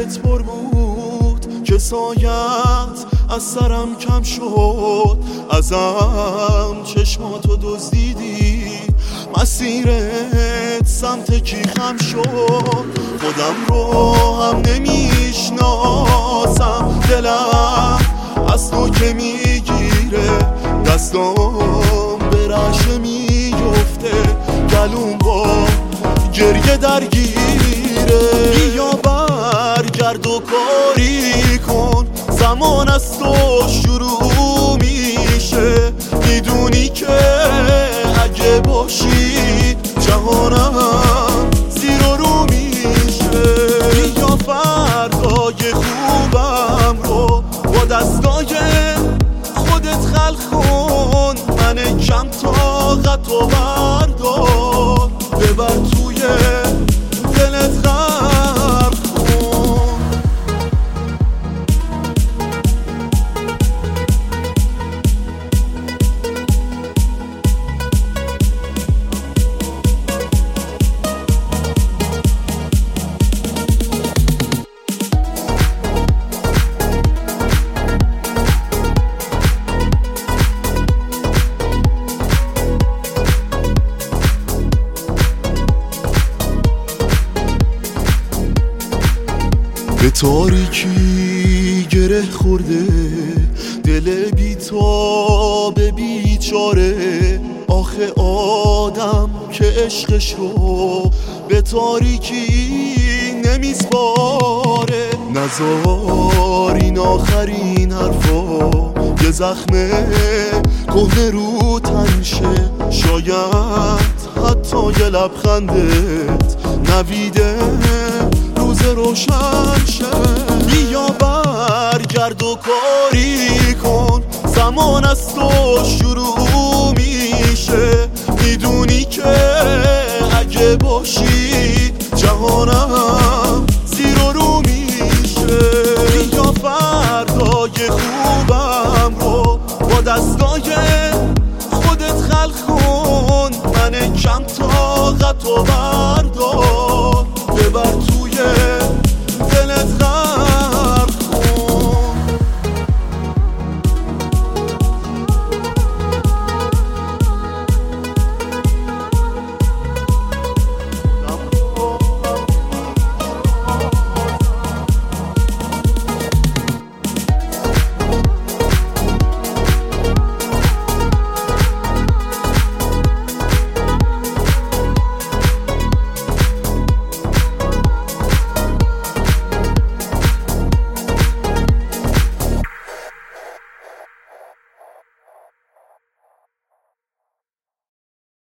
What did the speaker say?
دلت پر بود که سایت از سرم کم شد، ازم چشماتو دزدیدی، مسیرت سمت کی خم شد. خودم رو هم نمیشناسم، دلم از تو که میگیره، دستام به رعشه میفته، گلوم با گریه درگیره. بیا برگرد و کاری کن، زمان از تو شروع میشه، میدونی که اگه باشی جهانم زیر و رو میشه. بیا فردای خوبم رو با دستای خودت خلق کن، من کم طاقت و بردار، ببر توی دلت غرق کن. به تاریکی گره خورده دل بی‌تاب بیچاره، آخه آدم که عشقش رو به تاریکی نمیسپاره. نذار این آخرین حرفا یه زخم کهنه رو تن شه، شاید حتی یه لبخندت نویده روز روشن شه. بیا برگرد و کاری کن، زمان از تو شروع میشه، میدونی که اگه باشی جهانم زیر و رو میشه. بیا فردای خوبم رو با دستای خودت خلق کن، من کم طاقت و